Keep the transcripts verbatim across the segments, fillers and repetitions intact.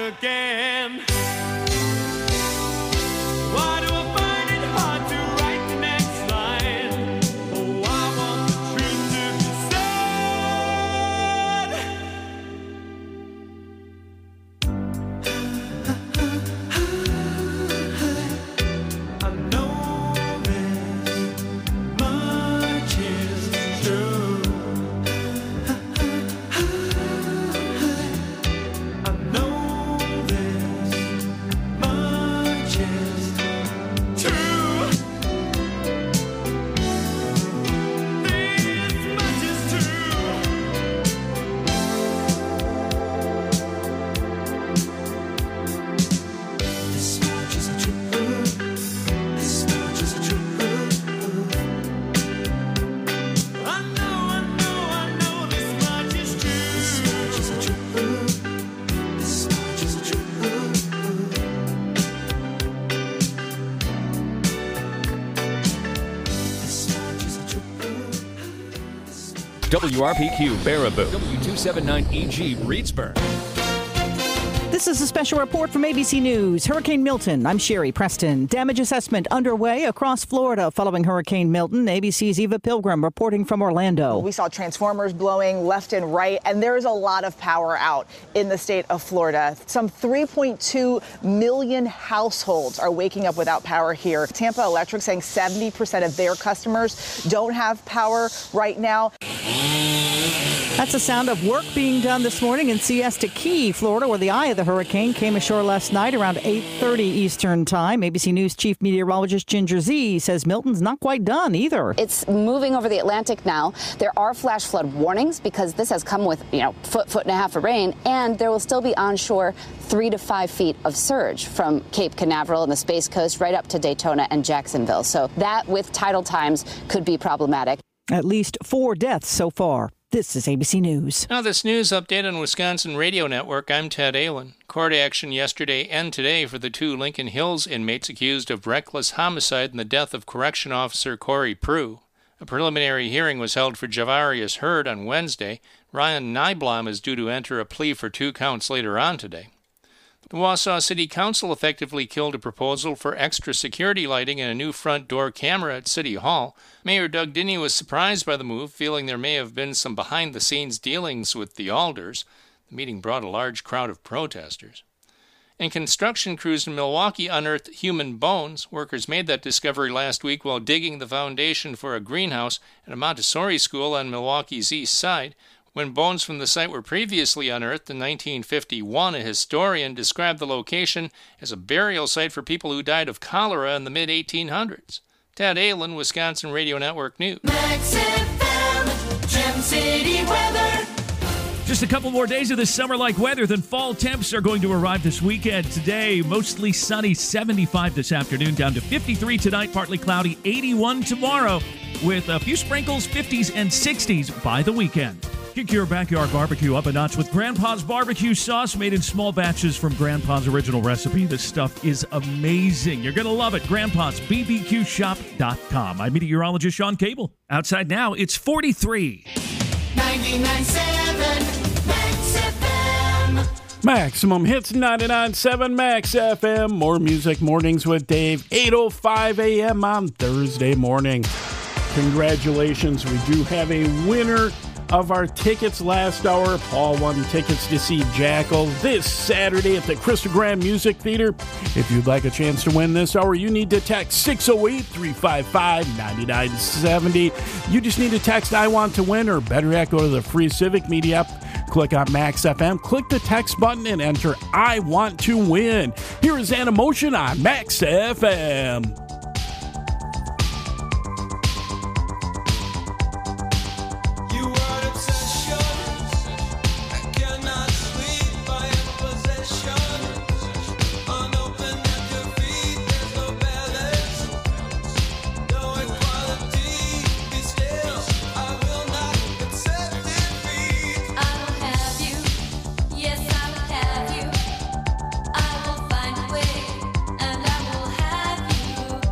again. Why do I find it hard to write the next line? Oh, I want the truth to be said. I know this much is true. I know this much is true. This much is true. This much is true. This much is true. I know, I know, I know this much is true. This much is true. This much is true. This much is true. W R P Q Baraboo, W two seventy-nine E G Reedsburg. This is a special report from A B C News. Hurricane Milton. I'm Sherry Preston. Damage assessment underway across Florida following Hurricane Milton. A B C's Eva Pilgrim reporting from Orlando. We saw transformers blowing left and right, and there's a lot of power out in the state of Florida. Some three point two million households are waking up without power here. Tampa Electric saying seventy percent of their customers don't have power right now. That's the sound of work being done this morning in Siesta Key, Florida, where the eye of the hurricane came ashore last night around eight thirty Eastern time. A B C News chief meteorologist Ginger Z says Milton's not quite done either. It's moving over the Atlantic now. There are flash flood warnings because this has come with, you know, foot, foot and a half of rain, and there will still be onshore three to five feet of surge from Cape Canaveral and the Space Coast right up to Daytona and Jacksonville. So that, with tidal times, could be problematic. At least four deaths so far. This is A B C News. Now this news update on Wisconsin Radio Network. I'm Ted Allen. Court action yesterday and today for the two Lincoln Hills inmates accused of reckless homicide in the death of Correction Officer Corey Prue. A preliminary hearing was held for Javarius Hurd on Wednesday. Ryan Nyblom is due to enter a plea for two counts later on today. The Wausau City Council effectively killed a proposal for extra security lighting and a new front door camera at City Hall. Mayor Doug Dinney was surprised by the move, feeling there may have been some behind-the-scenes dealings with the Alders. The meeting brought a large crowd of protesters. And construction crews in Milwaukee unearthed human bones. Workers made that discovery last week while digging the foundation for a greenhouse at a Montessori school on Milwaukee's east side. When bones from the site were previously unearthed in nineteen fifty-one, a historian described the location as a burial site for people who died of cholera in the mid eighteen hundreds. Ted Allen, Wisconsin Radio Network News. Max F M, Gem City weather. Just a couple more days of this summer-like weather, then fall temps are going to arrive this weekend. Today, mostly sunny, seventy-five this afternoon, down to fifty-three tonight, partly cloudy, eighty-one tomorrow, with a few sprinkles, fifties and sixties by the weekend. Kick your backyard barbecue up a notch with Grandpa's barbecue sauce made in small batches from Grandpa's original recipe. This stuff is amazing. You're going to love it. Grandpa's B B Q shop dot com. I'm meteorologist Sean Cable. Outside now, it's forty-three. ninety-nine point seven Max F M. Maximum Hits ninety-nine point seven Max F M. More music mornings with Dave. eight oh five a.m. on Thursday morning. Congratulations. We do have a winner of our tickets last hour. Paul won tickets to see Jackal this Saturday at the Crystal Grand Music Theater. If you'd like a chance to win this hour, you need to text six oh eight, three five five, nine nine seven oh. You just need to text I want to win, or better yet, go to the free Civic Media app, click on Max F M, click the text button, and enter I want to win. Here is Animotion on Max F M. I will find a way, and I will have you.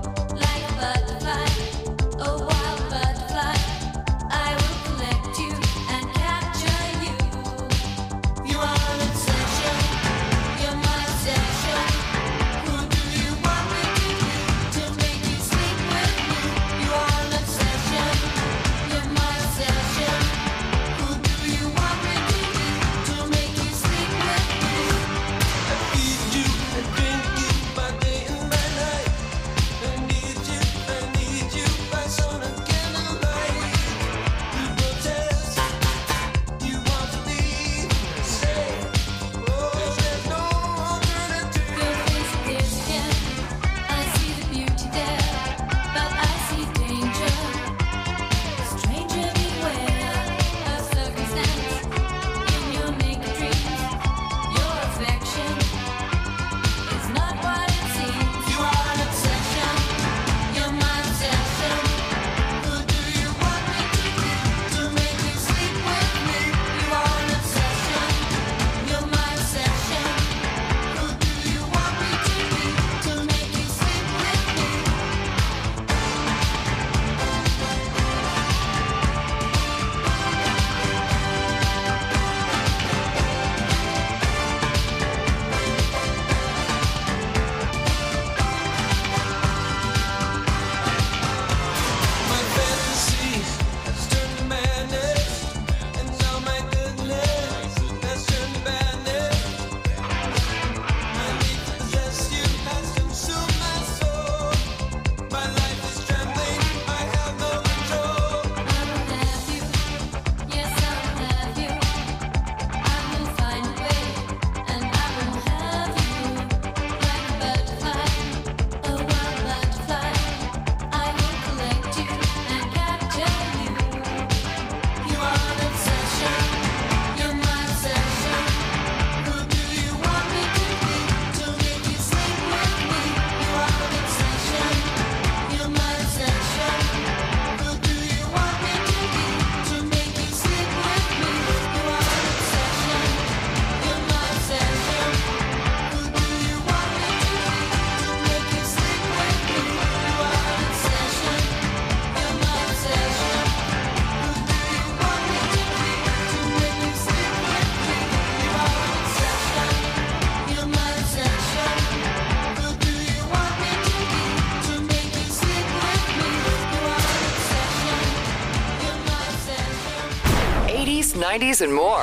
nineties, and more.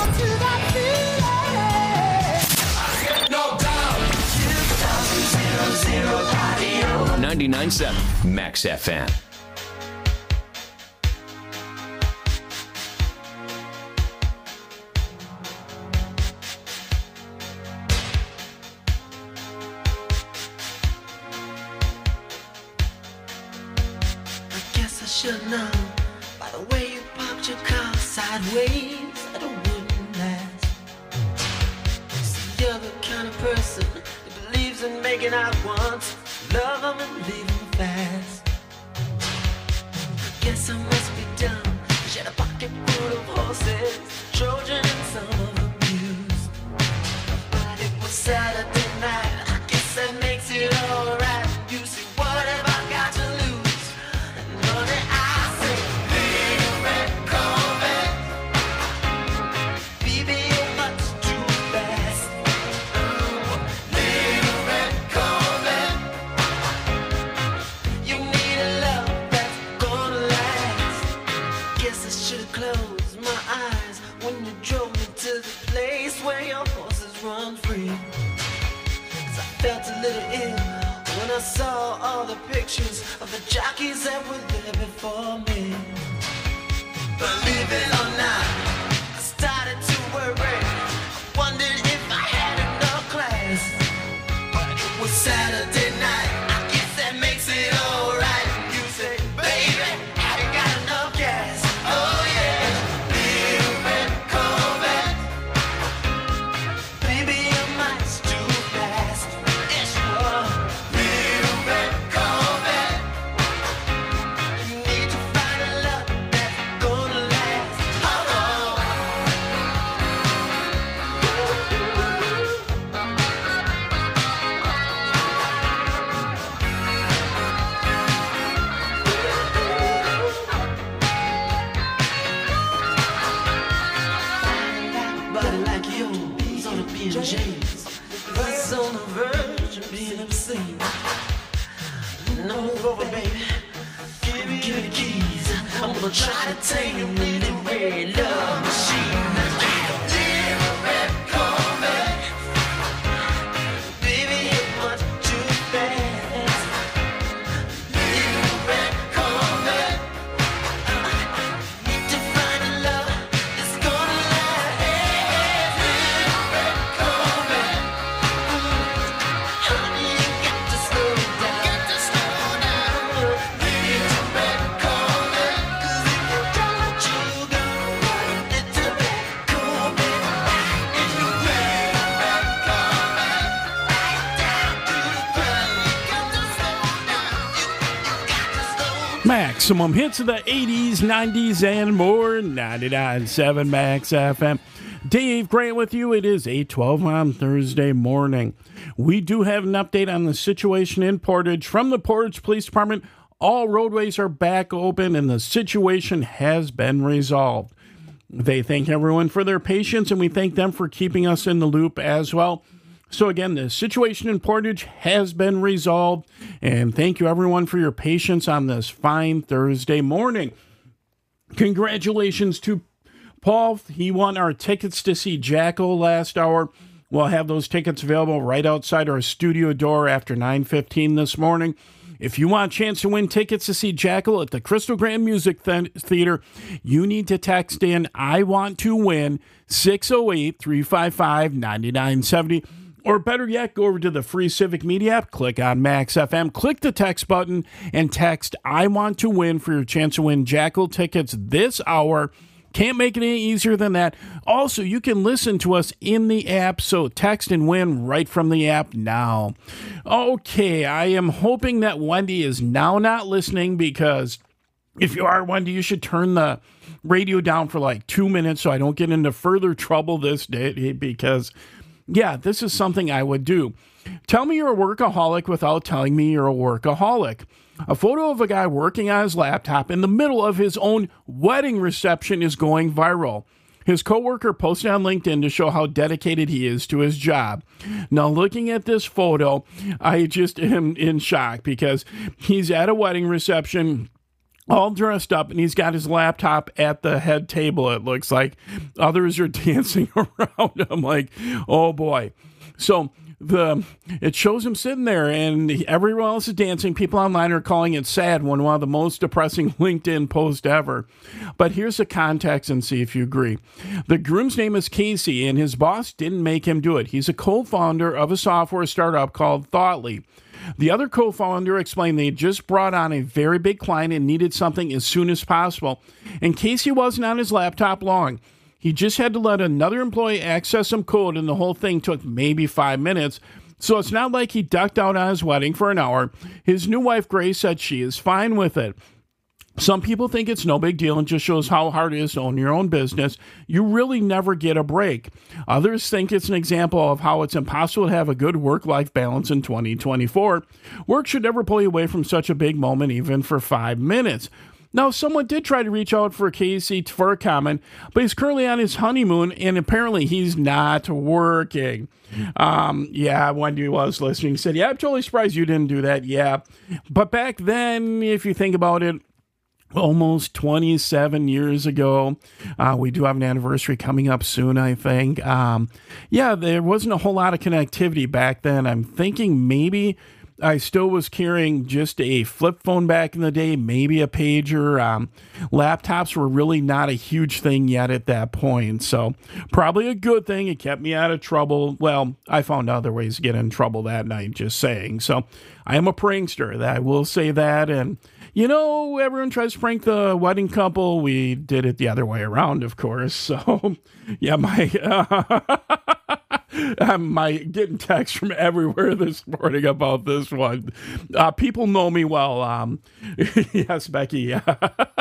ninety-nine point seven Max F M. Should know by the way you popped your car sideways that it wouldn't last. See, you're the kind of person that believes in making out once, love them and leave them fast. I guess I must be dumb. She had a pocket full of horses, Trojan and some of them used. But it was Saturday night. I guess that makes it alright. You see, what have I got to lose? I saw all the pictures of the jockeys that were there before me. Believe it or not, I started to worry. I wondered if I had enough class. But it was Saturday night. I guess that makes it alright. You say, baby, have you got enough gas? Oh yeah, little red Corvette. Baby, I might too fast. Yes, you are. That's on the verge of being obscene. No, move over, baby. Give me, give me the keys. I'm gonna try to tame your really red love machine. Little red Corvette. Baby, you're much too fast. Little red Corvette. Need to find a love that's gonna last. Little red Corvette. Honey, you got to slow down. Got to slow down. Little red Corvette. 'Cause if you don't, you go. Little red Corvette. In the red, red Corvette. Right down to the ground. You got to slow down. You, you got to slow down. Maximum hits of the eighties, nineties, and more. ninety-nine point seven Max F M. Dave Grant with you. It is eight twelve on Thursday morning. We do have an update on the situation in Portage from the Portage Police Department. All roadways are back open and the situation has been resolved. They thank everyone for their patience and we thank them for keeping us in the loop as well. So again, the situation in Portage has been resolved, and thank you everyone for your patience on this fine Thursday morning. Congratulations to Paul. He won our tickets to see Jacko last hour. We'll have those tickets available right outside our studio door after nine fifteen this morning. If you want a chance to win tickets to see Jackal at the Crystal Grand Music Th- Theater, you need to text in I want to win six oh eight, three five five, nine nine seven oh. Or better yet, go over to the free Civic Media app, click on Max F M, click the text button, and text I want to win for your chance to win Jackal tickets this hour. Can't make it any easier than that. Also, you can listen to us in the app, so text and win right from the app now. Okay, I am hoping that Wendy is now not listening, because if you are, Wendy, you should turn the radio down for like two minutes so I don't get into further trouble this day, because yeah, this is something I would do. Tell me you're a workaholic without telling me you're a workaholic. A photo of a guy working on his laptop in the middle of his own wedding reception is going viral. His coworker posted on LinkedIn to show how dedicated he is to his job. Now, looking at this photo, I just am in shock, because he's at a wedding reception all dressed up, and he's got his laptop at the head table, it looks like. Others are dancing around him like, oh boy. So the it shows him sitting there, and everyone else is dancing. People online are calling it sad, one of the most depressing LinkedIn posts ever. But here's the context and see if you agree. The groom's name is Casey, and his boss didn't make him do it. He's a co-founder of a software startup called Thoughtly. The other co-founder explained they just brought on a very big client and needed something as soon as possible. And Casey wasn't on his laptop long. He just had to let another employee access some code, and the whole thing took maybe five minutes. So it's not like he ducked out on his wedding for an hour. His new wife, Grace, said she is fine with it. Some people think it's no big deal and just shows how hard it is to own your own business. You really never get a break. Others think it's an example of how it's impossible to have a good work-life balance in twenty twenty-four. Work should never pull you away from such a big moment, even for five minutes. Now, someone did try to reach out for Casey for a comment, but he's currently on his honeymoon, and apparently he's not working. Um, yeah, Wendy was listening. He said, yeah, I'm totally surprised you didn't do that. Yeah. But back then, if you think about it, almost twenty-seven years ago. Uh, we do have an anniversary coming up soon, I think. Um, yeah, there wasn't a whole lot of connectivity back then. I'm thinking maybe I still was carrying just a flip phone back in the day, maybe a pager. Um, laptops were really not a huge thing yet at that point. So probably a good thing. It kept me out of trouble. Well, I found other ways to get in trouble that night, just saying. So I am a prankster. I will say that. And, you know, everyone tries to prank the wedding couple. We did it the other way around, of course. So, yeah, my... Uh, I'm my, getting texts from everywhere this morning about this one. Uh, people know me well. Um, yes, Becky. Yeah.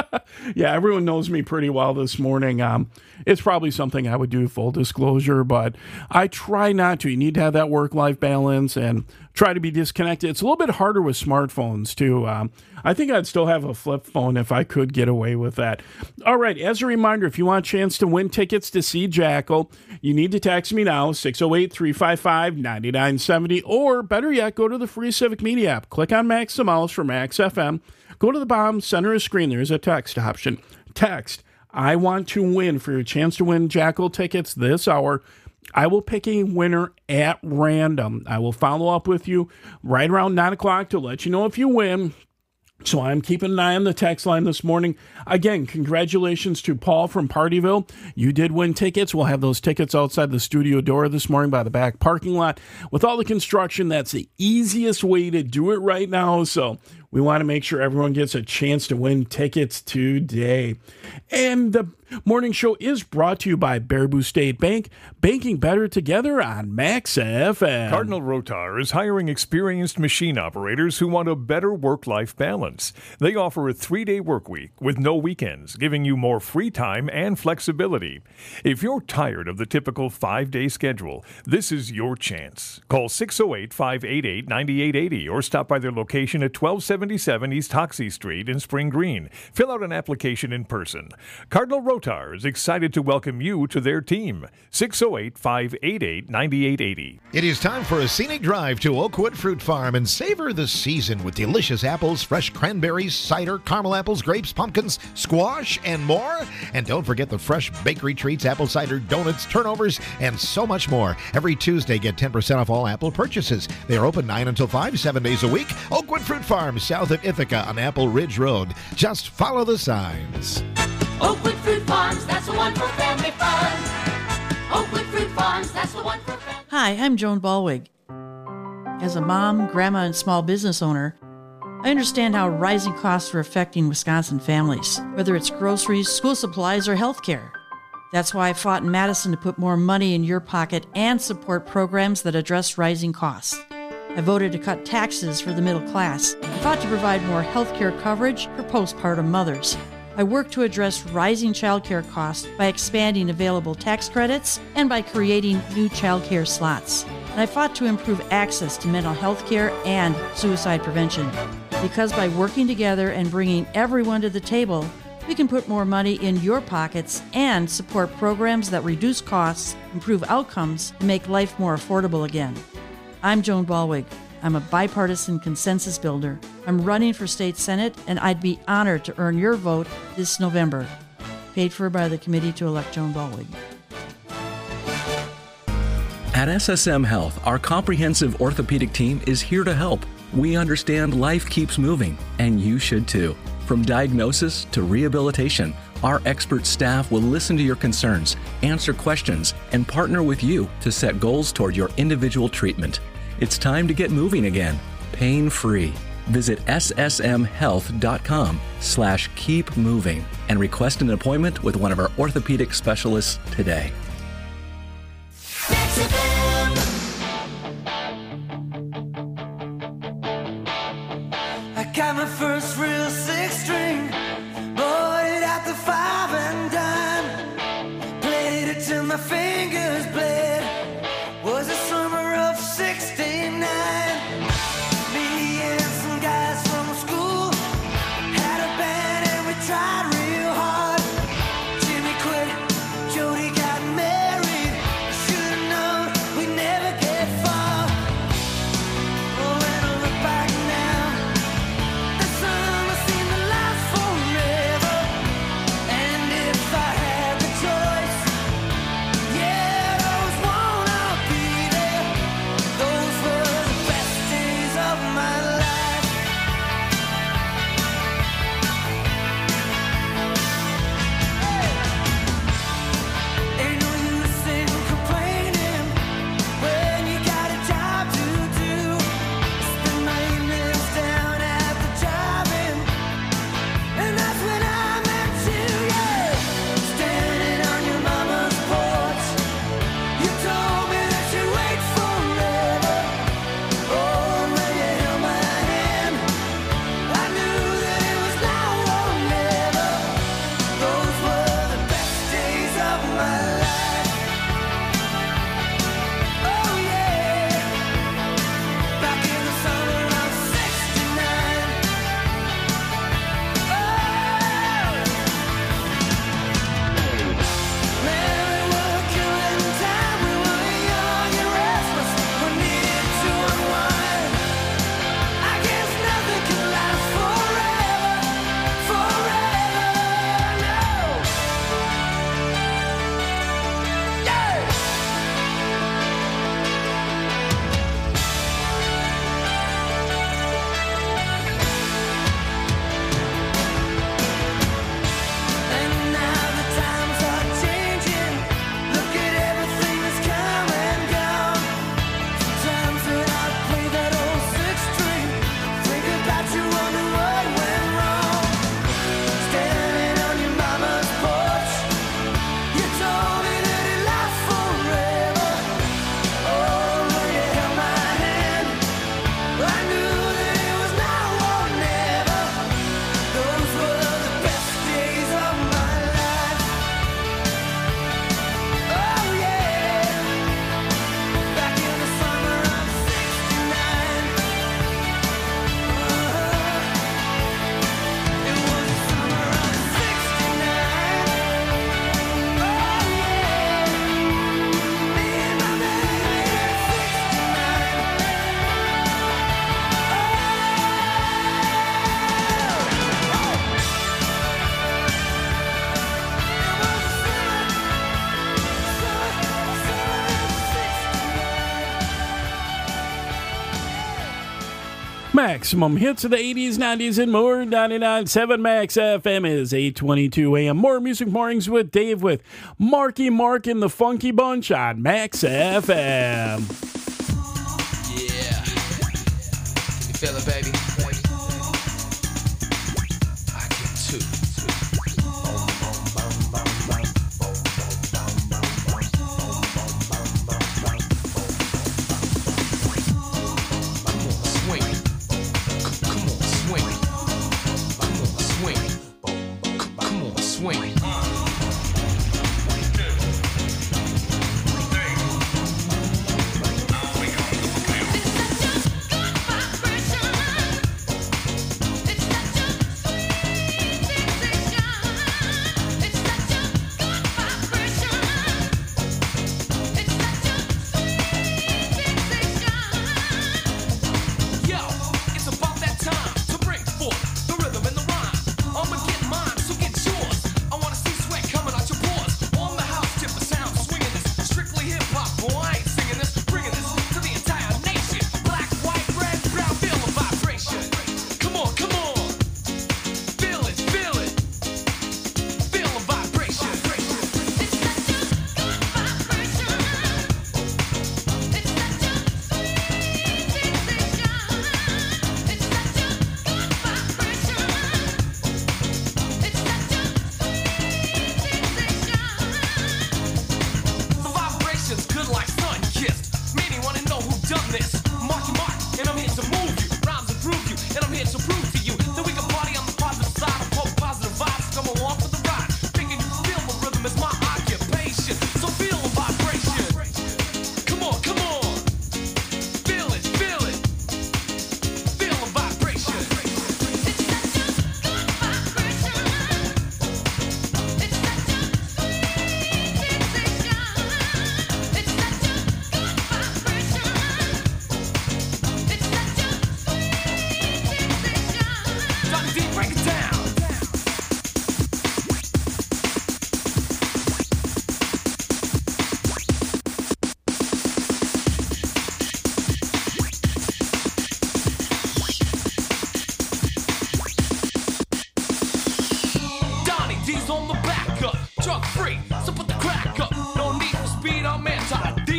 yeah, everyone knows me pretty well this morning. Um, it's probably something I would do, full disclosure, but I try not to. You need to have that work-life balance and try to be disconnected. It's a little bit harder with smartphones, too. Um, I think I'd still have a flip phone if I could get away with that. All right, as a reminder, if you want a chance to win tickets to see Jackal, you need to text me now, six oh eight, three five five, nine nine seven oh, or better yet, go to the free Civic Media app. Click on Max the Mouse for Max F M. Go to the bottom center of the screen. There's a text option. Text, I want to win, for your chance to win Jackal tickets this hour. I will pick a winner at random. I will follow up with you right around nine o'clock to let you know if you win. So I'm keeping an eye on the text line this morning. Again, congratulations to Paul from Partyville. You did win tickets. We'll have those tickets outside the studio door this morning by the back parking lot. With all the construction, that's the easiest way to do it right now. So we want to make sure everyone gets a chance to win tickets today. And the morning show is brought to you by Baraboo State Bank, banking better together on Max F M. Cardinal Rotar is hiring experienced machine operators who want a better work-life balance. They offer a three-day work week with no weekends, giving you more free time and flexibility. If you're tired of the typical five-day schedule, this is your chance. Call six oh eight, five eight eight, nine eight eight oh or stop by their location at twelve seventy-seven East Hoxie Street in Spring Green. Fill out an application in person. Cardinal Rotar is excited to welcome you to their team. six oh eight, five eight eight, nine eight eight oh. It is time for a scenic drive to Oakwood Fruit Farm and savor the season with delicious apples, fresh cranberries, cider, caramel apples, grapes, pumpkins, squash, and more. And don't forget the fresh bakery treats, apple cider, donuts, turnovers, and so much more. Every Tuesday, get ten percent off all Apple purchases. They are open nine until five, seven days a week. Oakwood Fruit Farm, south of Ithaca on Apple Ridge Road. Just follow the signs. Oakwood Fruit Farms, that's the one for family fun. Oakwood Fruit Farms, that's the one for family. Hi, I'm Joan Balwig. As a mom, grandma, and small business owner, I understand how rising costs are affecting Wisconsin families, whether it's groceries, school supplies, or healthcare. That's why I fought in Madison to put more money in your pocket and support programs that address rising costs. I voted to cut taxes for the middle class. I fought to provide more healthcare coverage for postpartum mothers. I work to address rising childcare costs by expanding available tax credits and by creating new childcare slots. And I fought to improve access to mental health care and suicide prevention. Because by working together and bringing everyone to the table, we can put more money in your pockets and support programs that reduce costs, improve outcomes, and make life more affordable again. I'm Joan Balwig. I'm a bipartisan consensus builder. I'm running for state senate, and I'd be honored to earn your vote this November. Paid for by the Committee to Elect Joan Baldwin. At S S M Health, our comprehensive orthopedic team is here to help. We understand life keeps moving, and you should too. From diagnosis to rehabilitation, our expert staff will listen to your concerns, answer questions, and partner with you to set goals toward your individual treatment. It's time to get moving again, pain-free. Visit ssmhealth.com slash keep moving and request an appointment with one of our orthopedic specialists today. I got my first real six string, bought it at the five and dime, played it till my fingers bled. Was the summer of sixty-nine. Me and some guys from school had a band and we tried real hard. Jimmy quit, Jody got married. Should've known we'd never get far. Oh, when I look back now, the summer seemed to last forever. And if I had the choice, yeah, I'd always wanna be there. Those were the best days of my life. Ain't no use in complaining when you got a job to do. Spend my evenings down at the drive-in, and that's when I met you, yeah. Standing on your mama's porch, you told me that you'd wait forever. Oh, when you held my hand, I knew that it was now or never. Those were the best days of my life. Oh yeah, back in the summer of sixty-nine. Man, we were killing time. We were young and restless. We needed to unwind. I guess nothing can last forever, forever, no. Yeah. And now the times are changing. Look at everything that's come and gone. Sometimes when I play that old six string, think about you, wonder what went wrong. Standing on your mama's porch, you told me that it lasts forever. Oh, when you held my hand, I knew that it was now or never. Those were the best days of my life. Oh yeah, back in the summer of sixty-nine. It was the summer of sixty-nine. Oh yeah, me and my baby at Maximum hits of the eighties, nineties, and more. ninety-nine point seven Max F M is eight twenty-two a.m. More Music Mornings with Dave with Marky Mark and the Funky Bunch on Max F M. Yeah. Can you feel it, baby? I can too. Swing. Come on, swing. Come on, swing. Come on, swing.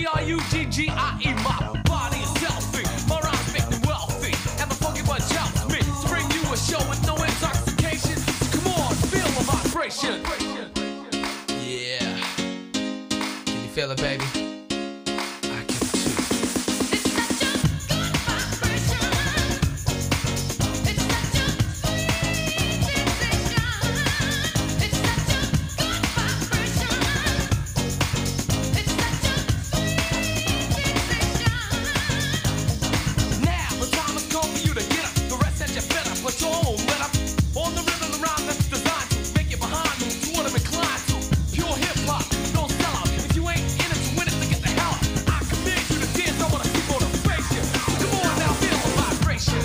B R U G G I E. My body is healthy, my rhymes make me wealthy, and the funky bunch helps me to bring you a show with no intoxication. So come on, feel the vibration. Yeah. Can you feel it, baby? I can too. It's such a good vibration. It's such a sweet sensation. It's such a good vibration. It's such a sweet sensation. Now the time has come for you to get up. The rest that you better put your own let up. On the rhythm, the rhyme that's designed to make you behind moves you want to incline to. Pure hip hop, no sellout. If you ain't in it to win it, then get the hell out. I commit you to dance, I wanna see motivation. Come on now, feel the vibration.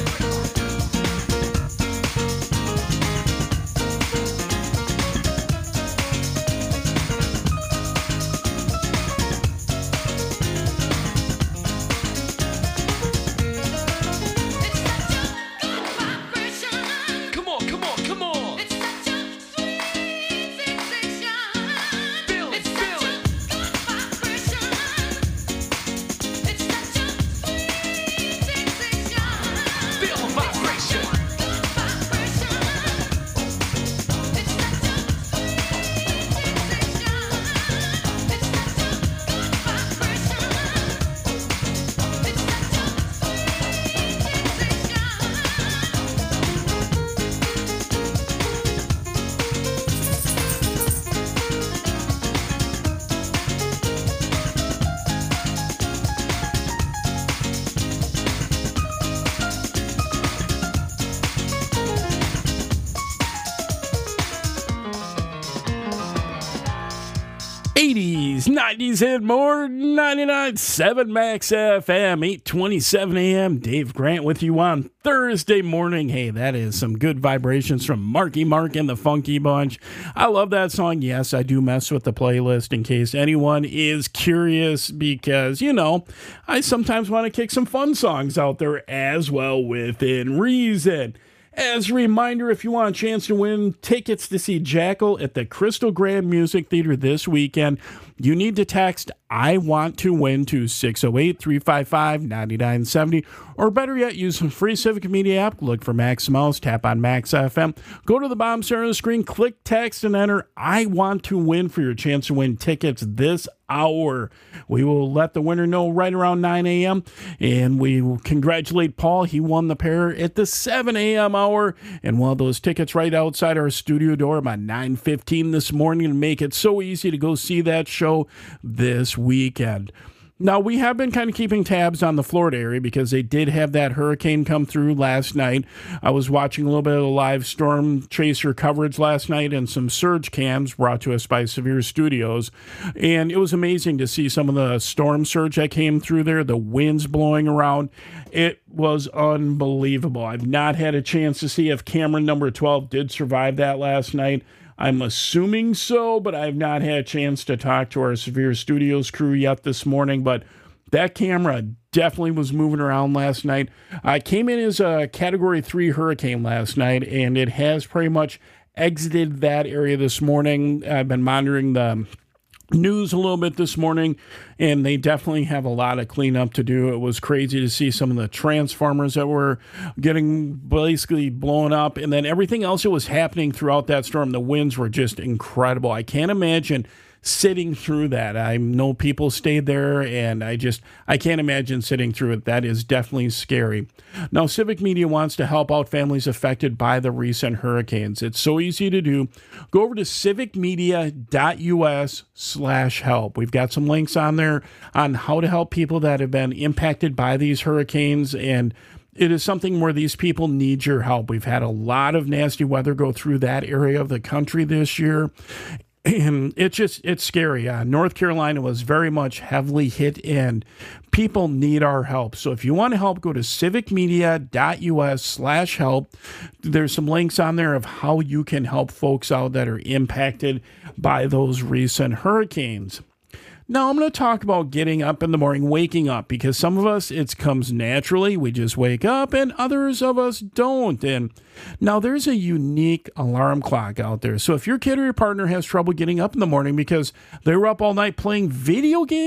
Come on, come on, come on. It's such a sweet sensation. Feel it, feel it. Vibration. It's such a sweet sensation. Feel the vibration. Vibration. It's such a sweet sensation. It's such a vibration. It's such a eighties, nineties, and more. ninety-nine point seven Max F M, eight twenty-seven a.m. Dave Grant with you on Thursday morning. Hey, that is some good vibrations from Marky Mark and the Funky Bunch. I love that song. Yes, I do mess with the playlist in case anyone is curious because, you know, I sometimes want to kick some fun songs out there as well within reason. As a reminder, if you want a chance to win tickets to see Jackal at the Crystal Grand Music Theater this weekend, you need to text I want to win to six oh eight, three five five, nine nine seven oh, or better yet, use the free Civic Media app, look for Max Mouse, tap on Max F M, go to the bottom center of the screen, click text, and enter I want to win for your chance to win tickets this hour. We will let the winner know right around nine a.m. and we will congratulate Paul. He won the pair at the seven a.m. hour and one of those tickets right outside our studio door about nine fifteen this morning to make it so easy to go see that show this weekend. Now, we have been kind of keeping tabs on the Florida area because they did have that hurricane come through last night. I was watching a little bit of the live storm chaser coverage last night and some surge cams brought to us by Severe Studios. And it was amazing to see some of the storm surge that came through there, the winds blowing around. It was unbelievable. I've not had a chance to see if camera number twelve did survive that last night. I'm assuming so, but I've not had a chance to talk to our Severe Studios crew yet this morning. But that camera definitely was moving around last night. I came in as a Category three hurricane last night, and it has pretty much exited that area this morning. I've been monitoring the news a little bit this morning, and they definitely have a lot of cleanup to do. It was crazy to see some of the transformers that were getting basically blown up, and then everything else that was happening throughout that storm. The winds were just incredible. I can't imagine sitting through that. I know people stayed there, and I just, I can't imagine sitting through it. That is definitely scary. Now, Civic Media wants to help out families affected by the recent hurricanes. It's so easy to do. Go over to civicmedia.us slash help. We've got some links on there on how to help people that have been impacted by these hurricanes, and it is something where these people need your help. We've had a lot of nasty weather go through that area of the country this year. And it's just, it's scary. Uh, North Carolina was very much heavily hit, and people need our help. So if you want to help, go to civicmedia.us slash help. There's some links on there of how you can help folks out that are impacted by those recent hurricanes. Now, I'm going to talk about getting up in the morning, waking up, because some of us, it comes naturally. We just wake up, and others of us don't. And now there's a unique alarm clock out there. So if your kid or your partner has trouble getting up in the morning because they were up all night playing video games,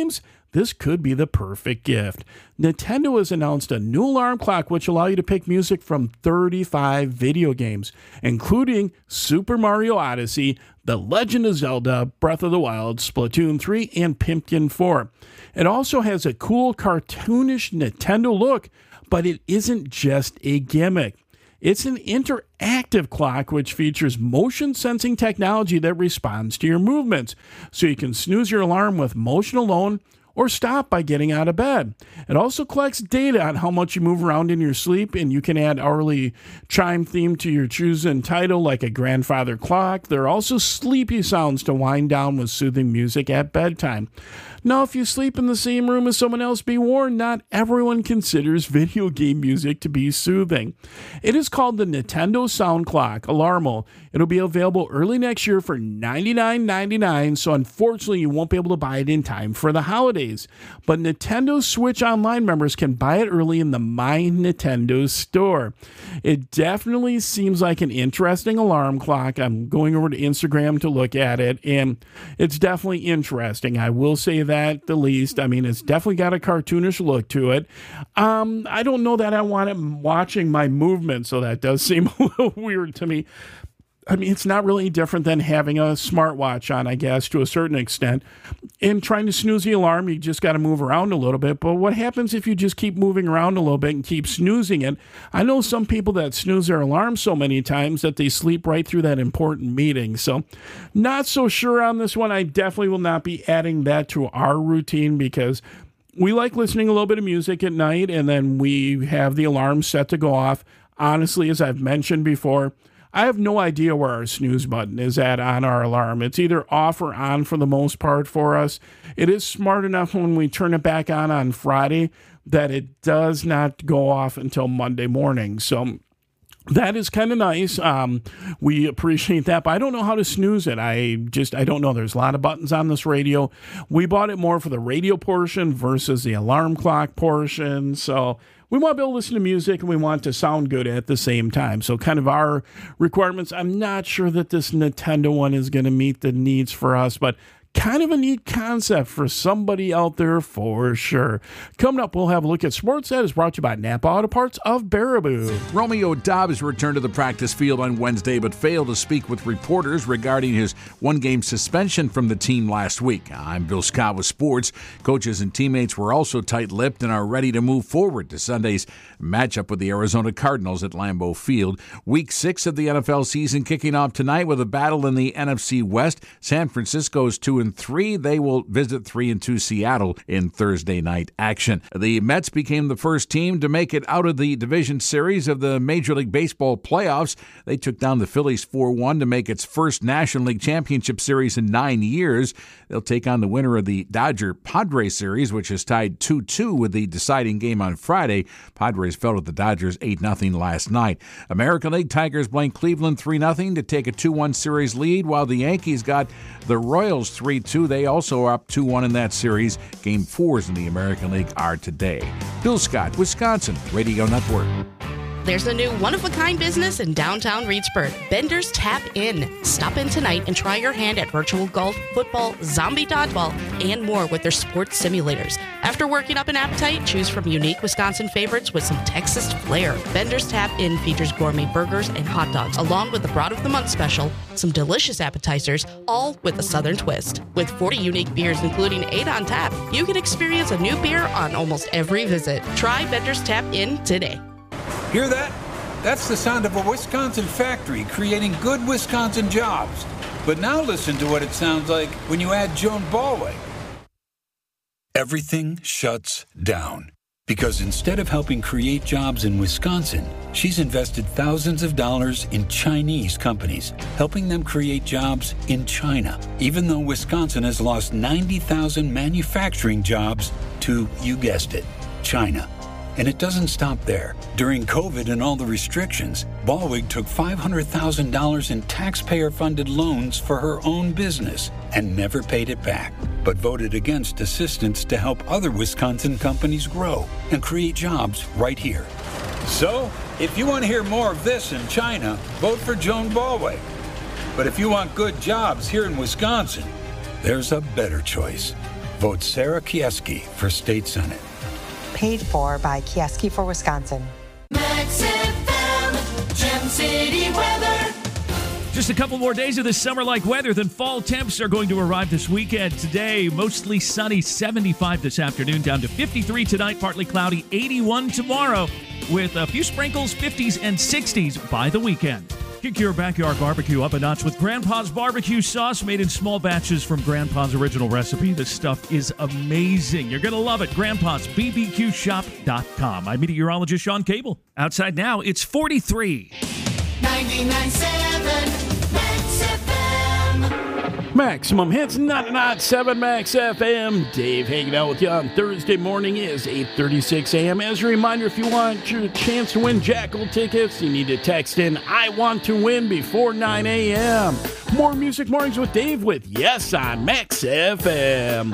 this could be the perfect gift. Nintendo has announced a new alarm clock which will allow you to pick music from thirty-five video games, including Super Mario Odyssey, The Legend of Zelda, Breath of the Wild, Splatoon three, and Pimpkin four. It also has a cool cartoonish Nintendo look, but it isn't just a gimmick. It's an interactive clock which features motion sensing technology that responds to your movements, so you can snooze your alarm with motion alone or stop by getting out of bed. It also collects data on how much you move around in your sleep, and you can add hourly chime theme to your chosen title like a grandfather clock. There are also sleepy sounds to wind down with soothing music at bedtime. Now, if you sleep in the same room as someone else, be warned, not everyone considers video game music to be soothing. It is called the Nintendo Sound Clock Alarmo. It'll be available early next year for ninety-nine ninety-nine, so unfortunately you won't be able to buy it in time for the holidays. But Nintendo Switch Online members can buy it early in the My Nintendo store. It definitely seems like an interesting alarm clock. I'm going over to Instagram to look at it, and it's definitely interesting. I will say that at the least. I mean, it's definitely got a cartoonish look to it. Um, I don't know that I want it watching my movement, so that does seem a little weird to me. I mean, it's not really different than having a smartwatch on, I guess, to a certain extent. In trying to snooze the alarm, you just got to move around a little bit. But what happens if you just keep moving around a little bit and keep snoozing it? I know some people that snooze their alarm so many times that they sleep right through that important meeting. So not so sure on this one. I definitely will not be adding that to our routine because we like listening a little bit of music at night, and then we have the alarm set to go off. Honestly, as I've mentioned before, I have no idea where our snooze button is at on our alarm. It's either off or on for the most part for us. It is smart enough when we turn it back on on Friday that it does not go off until Monday morning. So that is kind of nice. Um, we appreciate that, but I don't know how to snooze it. I just, I don't know. There's a lot of buttons on this radio. We bought it more for the radio portion versus the alarm clock portion. So we want to be able to listen to music and we want to sound good at the same time. So kind of our requirements. I'm not sure that this Nintendo one is going to meet the needs for us, but kind of a neat concept for somebody out there for sure. Coming up, we'll have a look at sports. That is brought to you by Napa Auto Parts of Baraboo. Romeo Dobbs returned to the practice field on Wednesday but failed to speak with reporters regarding his one-game suspension from the team last week. I'm Bill Scott with sports. Coaches and teammates were also tight-lipped and are ready to move forward to Sunday's matchup with the Arizona Cardinals at Lambeau Field. Week six of the N F L season kicking off tonight with a battle in the N F C West. San Francisco's two and three. They will visit three and two Seattle in Thursday night action. The Mets became the first team to make it out of the division series of the Major League Baseball playoffs. They took down the Phillies four one to make its first National League Championship Series in nine years. They'll take on the winner of the Dodger-Padres series, which is tied two two with the deciding game on Friday. Padres fell to the Dodgers eight nothing last night. American League Tigers blank Cleveland three nothing to take a two one series lead, while the Yankees got the Royals three two. They also are up two one in that series. Game fours in the American League are today. Bill Scott, Wisconsin Radio Network. There's a new one-of-a-kind business in downtown Reedsburg, Bender's Tap In. Stop in tonight and try your hand at virtual golf, football, zombie dodgeball, and more with their sports simulators. After working up an appetite, choose from unique Wisconsin favorites with some Texas flair. Bender's Tap In features gourmet burgers and hot dogs, along with the Broad of the Month special, some delicious appetizers, all with a Southern twist. With forty unique beers, including eight on tap, you can experience a new beer on almost every visit. Try Bender's Tap In today. Hear that? That's the sound of a Wisconsin factory creating good Wisconsin jobs. But now listen to what it sounds like when you add Joan Ballweg. Everything shuts down because instead of helping create jobs in Wisconsin, she's invested thousands of dollars in Chinese companies, helping them create jobs in China, even though Wisconsin has lost ninety thousand manufacturing jobs to, you guessed it, China. And it doesn't stop there. During COVID and all the restrictions, Ballweg took five hundred thousand dollars in taxpayer-funded loans for her own business and never paid it back, but voted against assistance to help other Wisconsin companies grow and create jobs right here. So, if you want to hear more of this in China, vote for Joan Ballweg. But if you want good jobs here in Wisconsin, there's a better choice. Vote Sarah Kieski for State Senate. Paid for by Kieski for Wisconsin. Max F M, Gem City weather. Just a couple more days of this summer-like weather, then fall temps are going to arrive this weekend. Today, mostly sunny, seventy-five this afternoon, down to fifty-three tonight, partly cloudy, eighty-one tomorrow, with a few sprinkles, fifties and sixties by the weekend. Kick your backyard barbecue up a notch with Grandpa's barbecue sauce made in small batches from Grandpa's original recipe. This stuff is amazing. You're going to love it. Grandpa's B B Q shop dot com. I'm meteorologist Sean Cable. Outside now, it's forty-three. ninety-nine point seven Max F M. Maximum Hits, ninety-nine point seven Max F M. Dave hanging out with you on Thursday morning is eight thirty-six a.m. As a reminder, if you want your chance to win Jackal tickets, you need to text in I want to win before nine a.m. More Music Mornings with Dave with Yes on Max F M.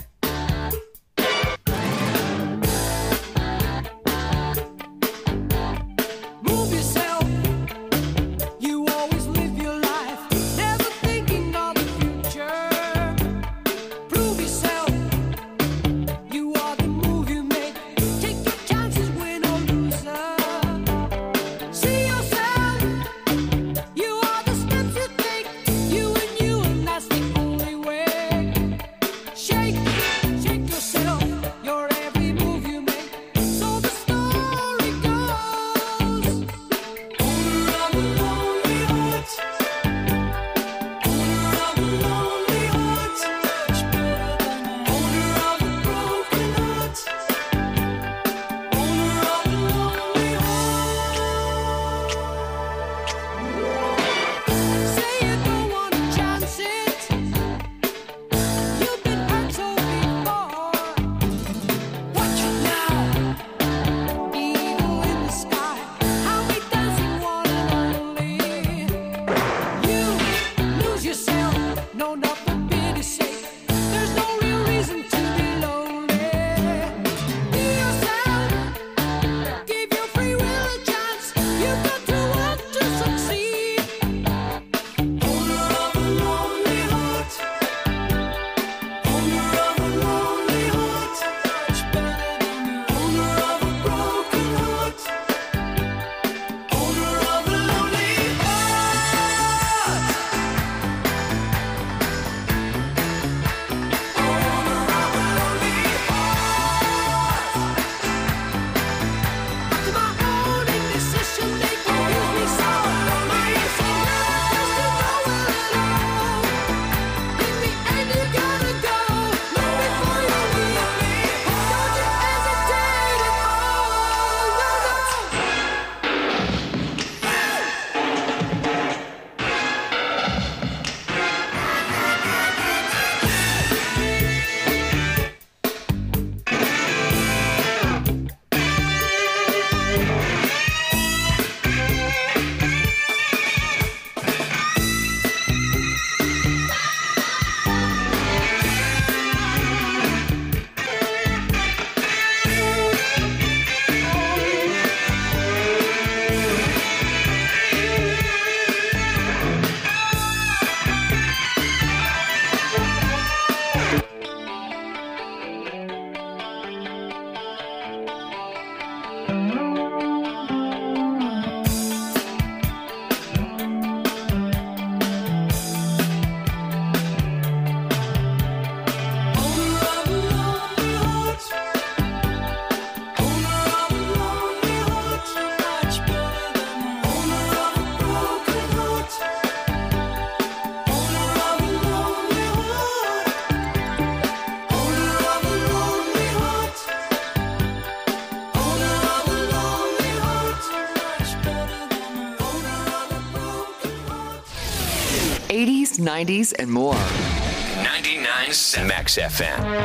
eighties, nineties, and more. ninety-nine point seven Max F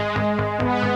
M.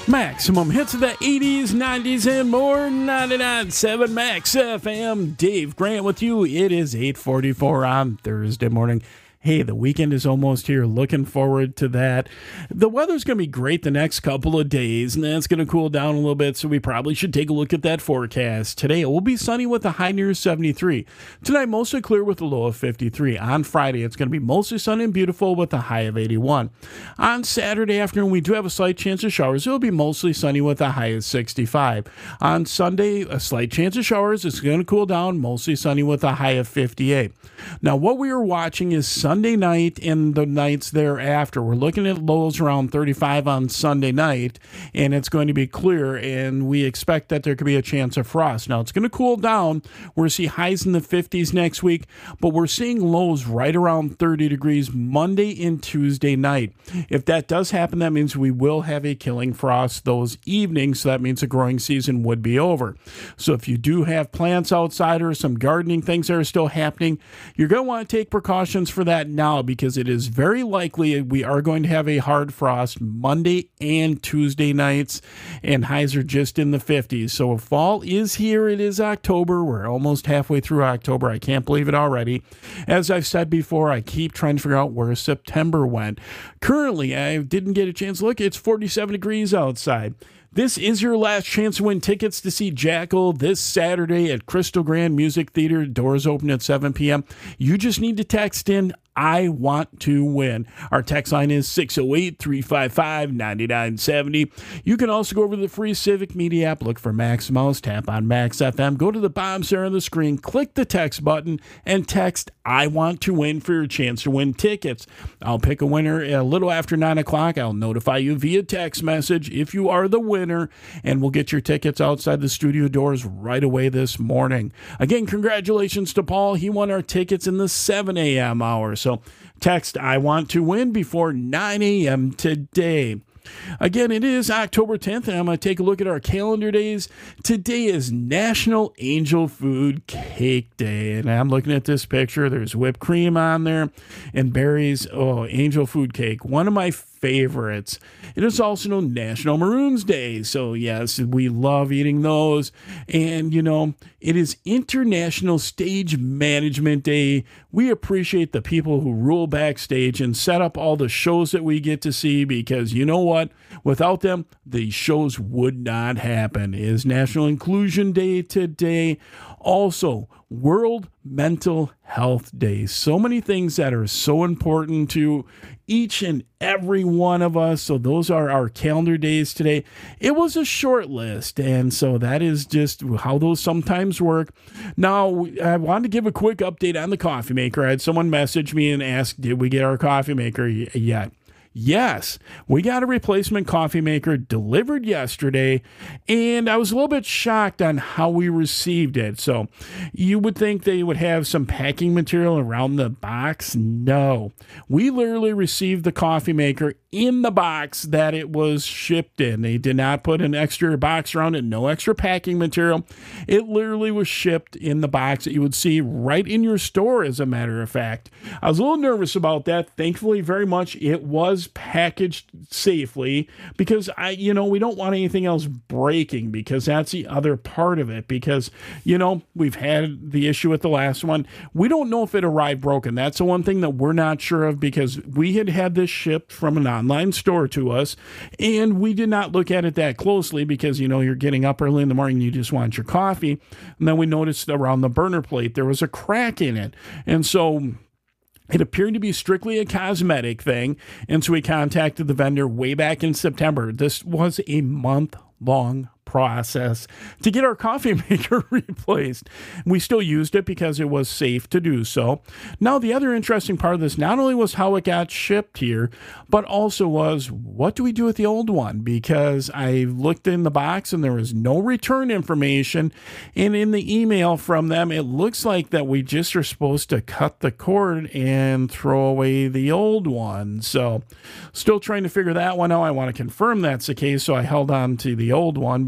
Maximum hits of the eighties, nineties, and more. ninety-nine point seven Max F M. Dave Grant with you. It is eight forty-four on Thursday morning. Hey, the weekend is almost here. Looking forward to that. The weather's going to be great the next couple of days, and then it's going to cool down a little bit, so we probably should take a look at that forecast. Today, it will be sunny with a high near seventy-three. Tonight, mostly clear with a low of fifty-three. On Friday, it's going to be mostly sunny and beautiful with a high of eighty-one. On Saturday afternoon, we do have a slight chance of showers. It will be mostly sunny with a high of sixty-five. On Sunday, a slight chance of showers. It's going to cool down, mostly sunny with a high of fifty-eight. Now, what we are watching is Sunday night and the nights thereafter. We're looking at lows around thirty-five on Sunday night, and it's going to be clear, and we expect that there could be a chance of frost. Now, it's going to cool down. We're going to see highs in the fifties next week, but we're seeing lows right around thirty degrees Monday and Tuesday night. If that does happen, that means we will have a killing frost those evenings, so that means the growing season would be over. So if you do have plants outside or some gardening things that are still happening, you're going to want to take precautions for that now, because it is very likely we are going to have a hard frost Monday and Tuesday nights, and highs are just in the fifties. So fall is here. It is October. We're almost halfway through October. I can't believe it already. As I've said before, I keep trying to figure out where September went. Currently, I didn't get a chance to look. It's forty-seven degrees outside. This is your last chance to win tickets to see Jackal this Saturday at Crystal Grand Music Theater. Doors open at seven p.m. You just need to text in, I want to win. Our text line is six oh eight, three five five, nine nine seven oh. You can also go over to the free Civic Media app, look for Max Mouse, tap on Max F M, go to the bottom center of the screen, click the text button, and text I want to win for your chance to win tickets. I'll pick a winner a little after nine o'clock. I'll notify you via text message if you are the winner, and we'll get your tickets outside the studio doors right away this morning. Again, congratulations to Paul. He won our tickets in the seven a.m. hour. So text I want to win before nine a.m. today. Again, it is October tenth, and I'm going to take a look at our calendar days. Today is National Angel Food Cake Day, and I'm looking at this picture. There's whipped cream on there and berries. Oh, angel food cake, one of my favorites. It is also known National Maroons Day, so yes, we love eating those. And, you know, it is International Stage Management Day. We appreciate the people who rule backstage and set up all the shows that we get to see, because you know what? Without them, the shows would not happen. It is National Inclusion Day today. Also, World Mental Health Day. So many things that are so important to each and every one of us. So those are our calendar days today. It was a short list, and so that is just how those sometimes work. Now, I wanted to give a quick update on the coffee maker. I had someone message me and ask, did we get our coffee maker yet? Yes, we got a replacement coffee maker delivered yesterday, and I was a little bit shocked on how we received it. So you would think they would have some packing material around the box. No, we literally received the coffee maker in the box that it was shipped in. They did not put an extra box around it, no extra packing material. It literally was shipped in the box that you would see right in your store, as a matter of fact. I was a little nervous about that. Thankfully, very much, it was packaged safely, because I, you know, we don't want anything else breaking, because that's the other part of it. Because, you know, we've had the issue with the last one. We don't know if it arrived broken. That's the one thing that we're not sure of, because we had had this shipped from an online store to us, and we did not look at it that closely, because, you know, you're getting up early in the morning, you just want your coffee, and then we noticed around the burner plate there was a crack in it, and so it appeared to be strictly a cosmetic thing, and so we contacted the vendor way back in September. This was a month-long process to get our coffee maker replaced. We still used it because it was safe to do so. Now, the other interesting part of this not only was how it got shipped here, but also was, what do we do with the old one? Because I looked in the box and there was no return information, and in the email from them, it looks like that we just are supposed to cut the cord and throw away the old one. So still trying to figure that one out. I want to confirm that's the case, so I held on to the old one, because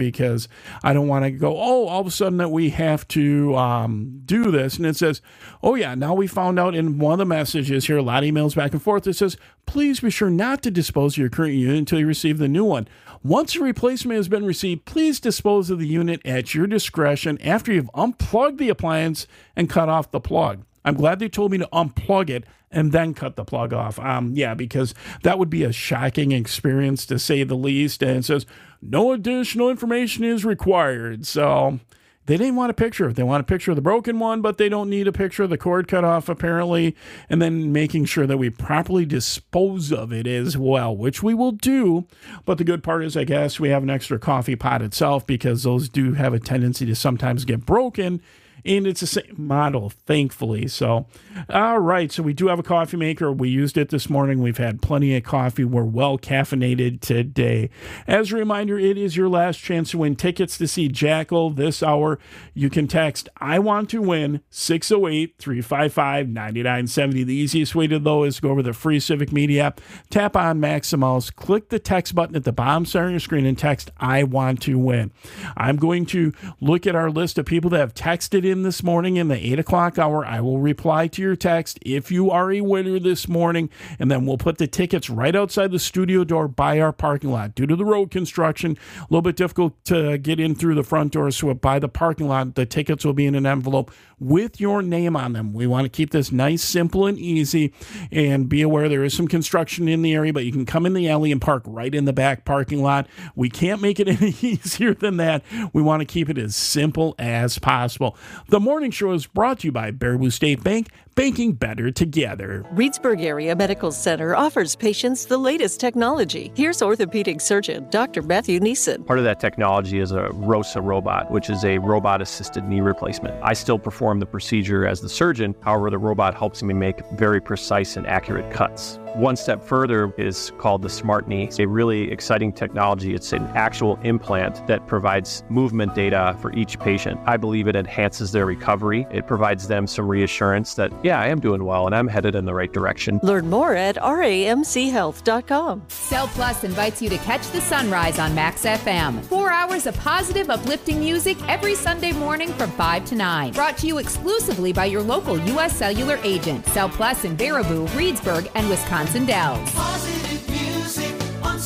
because I don't want to go, oh, all of a sudden that we have to um, do this. And it says, oh, yeah, now we found out in one of the messages here, a lot of emails back and forth, it says, please be sure not to dispose of your current unit until you receive the new one. Once a replacement has been received, please dispose of the unit at your discretion after you've unplugged the appliance and cut off the plug. I'm glad they told me to unplug it and then cut the plug off. Um, yeah, because that would be a shocking experience to say the least. And it says, no additional information is required. So they didn't want a picture. They want a picture of the broken one, but they don't need a picture of the cord cut off, apparently. And then making sure that we properly dispose of it as well, which we will do. But the good part is, I guess, we have an extra coffee pot itself because those do have a tendency to sometimes get broken. And it's the same model, thankfully. So, all right. So we do have a coffee maker. We used it this morning. We've had plenty of coffee. We're well caffeinated today. As a reminder, it is your last chance to win tickets to see Jackal this hour. You can text I want to win six oh eight, three five five, nine nine seven oh. The easiest way to though is go over the free Civic Media app, tap on Maximouse, click the text button at the bottom center of your screen, and text I want to win. I'm going to look at our list of people that have texted in this morning in the eight o'clock hour. I will reply to your text if you are a winner this morning, and then we'll put the tickets right outside the studio door by our parking lot. Due to the road construction, a little bit difficult to get in through the front door, so by the parking lot, the tickets will be in an envelope with your name on them. We want to keep this nice, simple, and easy, and be aware there is some construction in the area, but you can come in the alley and park right in the back parking lot. We can't make it any easier than that. We want to keep it as simple as possible. The morning show is brought to you by Baraboo State Bank, banking better together. Reedsburg Area Medical Center offers patients the latest technology. Here's orthopedic surgeon Doctor Matthew Neeson. Part of that technology is a ROSA robot, which is a robot-assisted knee replacement. I still perform the procedure as the surgeon. However, the robot helps me make very precise and accurate cuts. One step further is called the Smart Knee. It's a really exciting technology. It's an actual implant that provides movement data for each patient. I believe it enhances their recovery. It provides them some reassurance that, yeah, I am doing well and I'm headed in the right direction. Learn more at R A M C health dot com. Cell Plus invites you to catch the sunrise on Max F M. Four hours of positive, uplifting music every Sunday morning from five to nine. Brought to you exclusively by your local U S Cellular agent. Cell Plus in Baraboo, Reedsburg, and Wisconsin Dells. Positive music on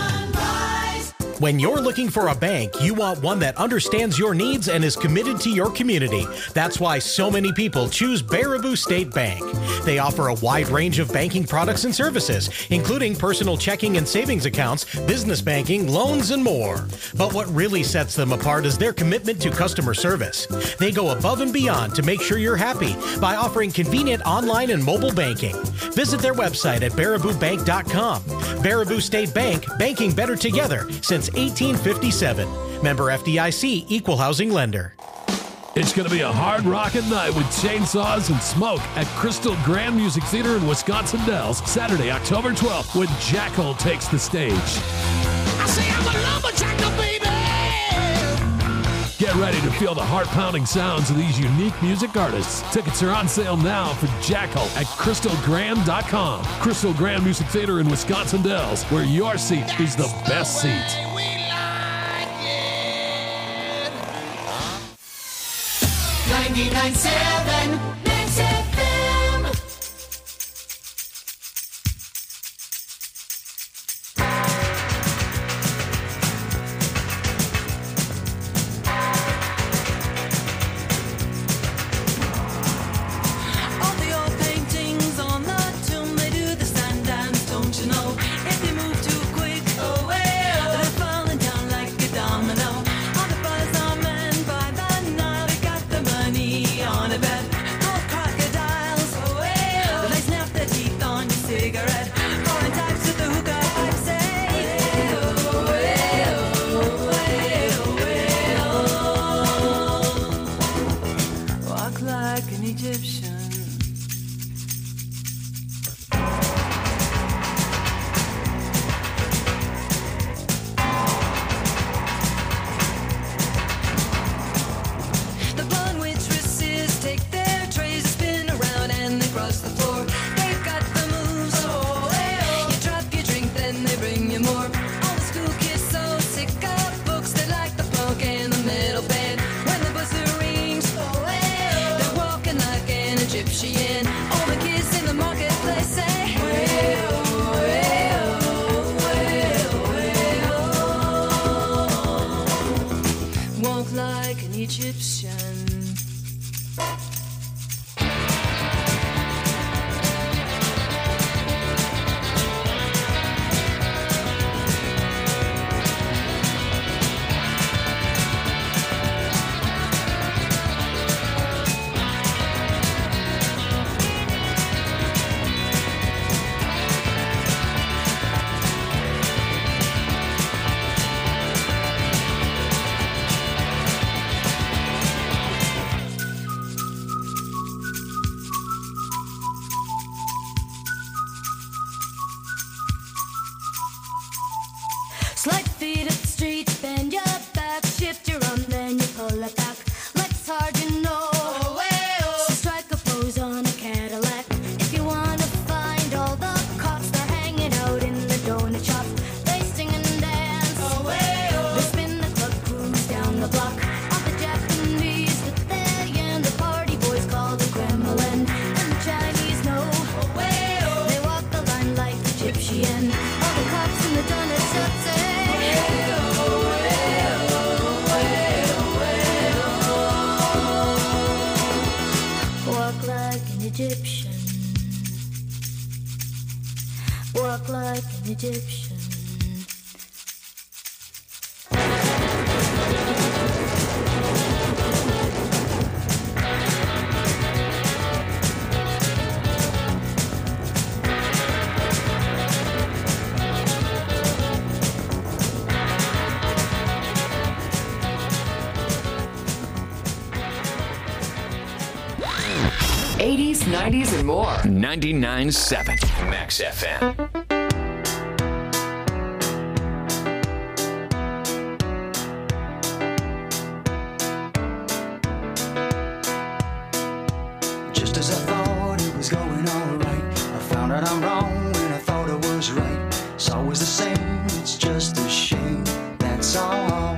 Sunrise. When you're looking for a bank, you want one that understands your needs and is committed to your community. That's why so many people choose Baraboo State Bank. They offer a wide range of banking products and services, including personal checking and savings accounts, business banking, loans, and more. But what really sets them apart is their commitment to customer service. They go above and beyond to make sure you're happy by offering convenient online and mobile banking. Visit their website at baraboo bank dot com. Baraboo State Bank, banking better together since eighteen fifty-seven. Member F D I C, Equal Housing Lender. It's going to be a hard rockin' night with chainsaws and smoke at Crystal Grand Music Theater in Wisconsin Dells, Saturday, October twelfth, when Jackal takes the stage. I say I'm a lumberjacker, baby. Get ready to feel the heart-pounding sounds of these unique music artists. Tickets are on sale now for Jackal at crystal grand dot com. Crystal Grand Music Theater in Wisconsin Dells, where your seat is the best seat. ninety-nine point seven Max F M. All the old paintings on the tomb, they do the sun dance, don't you know? If you move too quick, oh well, they're falling down like a domino. All the buzz men by the Nile, they got the money on a bet. Gold crocodiles, oh well, they snap their teeth on your cigarette. Foreign types with the hookah pipe say, oh well, oh well. Walk like an Egyptian. The blonde waitresses take their trays, spin around, and they cross the floor. They've got the moves, oh well. You drop your drink, then they bring you more. All the school kids so sick of books, they like the Egyptian. All the kids in the marketplace say, well, well, well, well. Walk like an Egyptian. Slide feet up the street, bend your back, shift your arm, then you pull it back. Legs hard, you know. Oh, hey, oh. So strike a pose on a Cadillac. If you wanna find all the cops, they're hanging out in the donut shop. They sing and dance. Oh, hey, oh. They spin the club, cruise down the block. All the Japanese with their yen, the party boys call the Kremlin. And the Chinese know. Oh, hey, oh. They walk the line like Egyptian. All the cops in the donut shop say, walk like an Egyptian. Walk like an Egyptian. eighties, nineties, and more. ninety-nine point seven Max F M. Just as I thought it was going all right, I found out I'm wrong when I thought I was right. It's always the same, it's just a shame, that's all.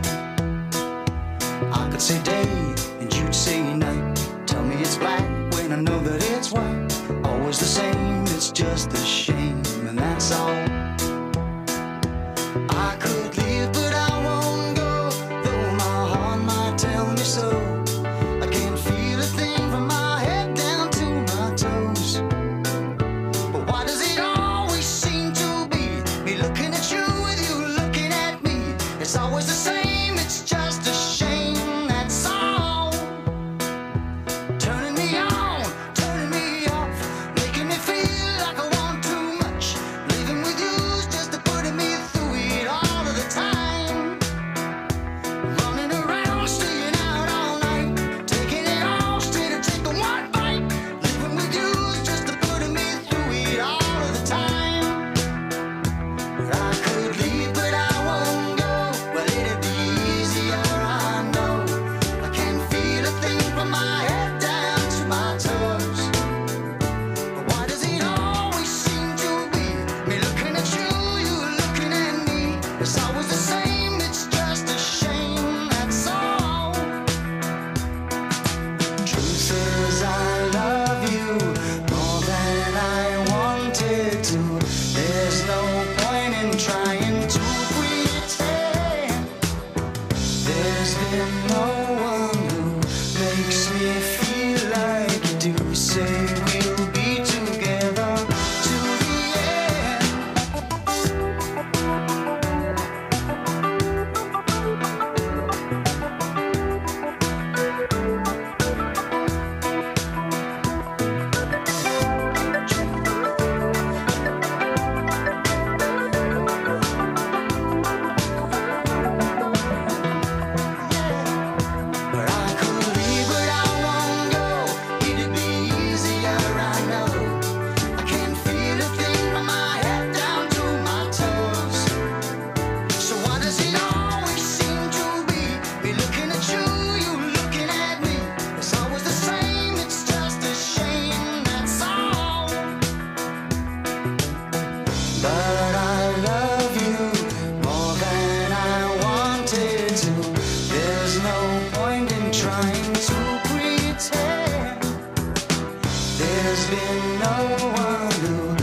I could say day and you'd say night. Tell me it's black when I know that it's white. Always the same, it's just a shame, and that's all. I could leave, but I won't go, though my heart might tell me so. I can't feel a thing from my head down to my toes. But why does it always seem to be me looking at you with you looking at me? It's always the same, it's just a shame, that's all. Turning me on, turning me off, making me feel like I want too much. Living with you's just to putting me through it all of the time. Running around, staying out all night, taking it all straight to take the one bite. Living with you's just to putting me through it all of the time. But I could leave, but I won't go. Well, it'd be easier, I know. I can't feel a thing from my head down to my toes. But why does it always seem to be me looking at you, you looking at me? It's always the same, it's just a shame, that's all. Truth is I love you more than I wanted to. There's no point in trying to pretend. There's been no one who makes me feel like you do. Say we'll be together to the end. But I could leave, but I won't go. It'd be easier, I There's been no one who